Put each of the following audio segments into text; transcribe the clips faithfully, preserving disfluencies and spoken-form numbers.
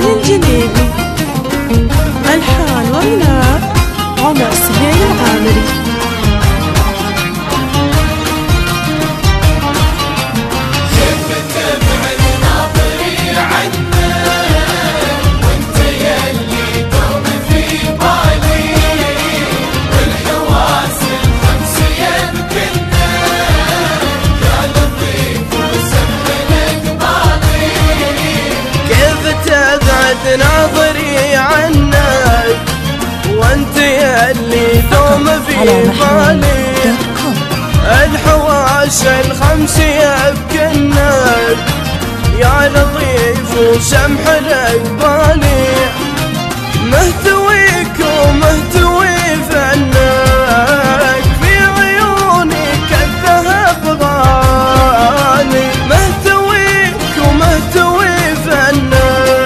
علي الجنيبي. ألحان وغناء عمر سهيل العامري. ناظري عنك وانت ياللي دوم في بالي، الحواس الخمس يبكنك يا لطيف وسمح الاقبالي، مهتويك ومهتوي فنك في عيونك الذهب غالي، مهتويك ومهتوي فنك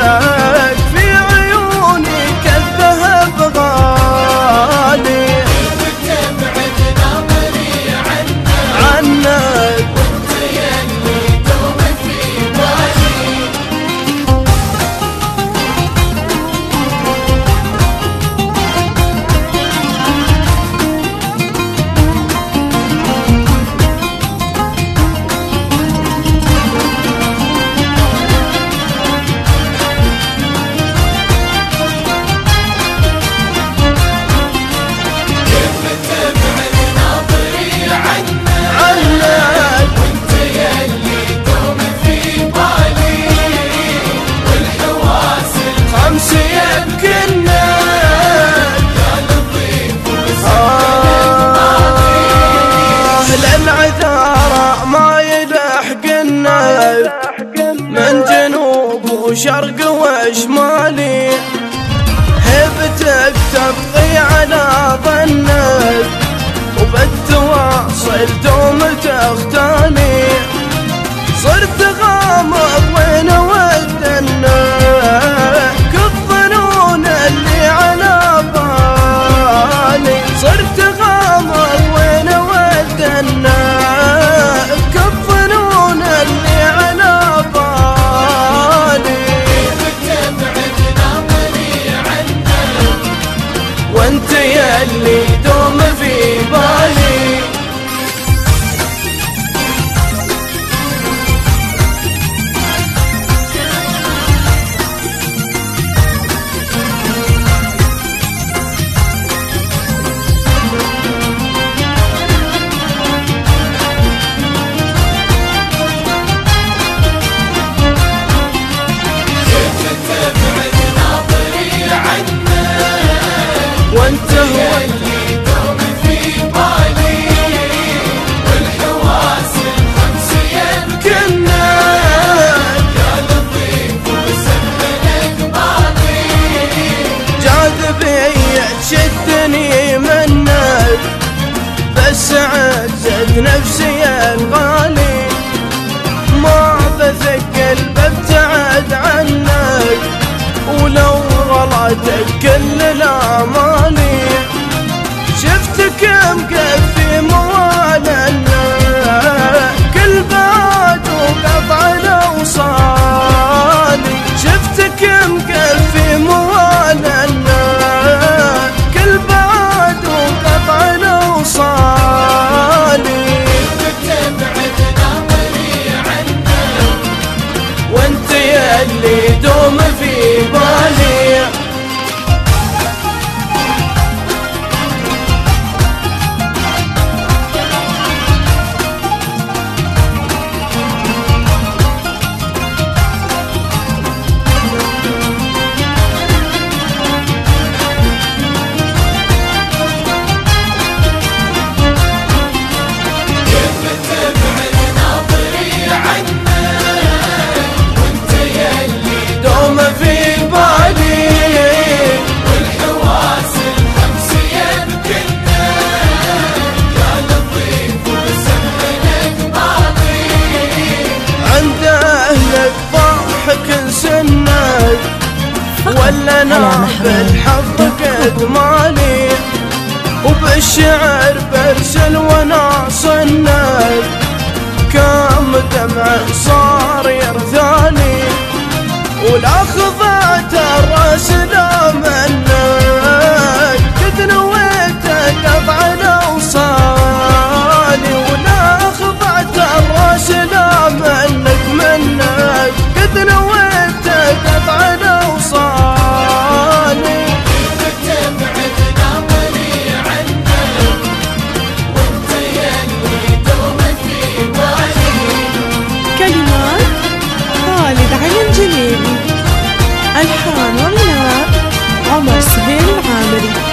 من جنوب وشرق وشمالي، هبتك تبقي على ظنك وبالتواصل دوم تختاني، صرت غامض وين ودنك الظنون اللي على بالي، صرت غامض وين ودنك الظنون اللي على وانت ياللي دوم في بالي. وانت هو اللي دوم في بالي، والحواس الخمس يمكنك يا لطيف وسهل اقبالي، جاذبية تشدني منك بس عزت نفسي الغالي، ما بثقل ببتعد عنك ولو غلطك كل الاماني، شفتك مكفي موالنا كل بعد وقطع الاوصالي، شفتك مكفي موالنا كل بعد وقطع الاوصالي، بتبعد ناظري عنك وانت ياللي دوم في بالي. ولا انا بالحظ قد مالي، وبالشعر برسل وانا صنف كم دمع صار يرثاني، ولا خضعت حبيبي. ألحان وغناء عمر سهيل العامري.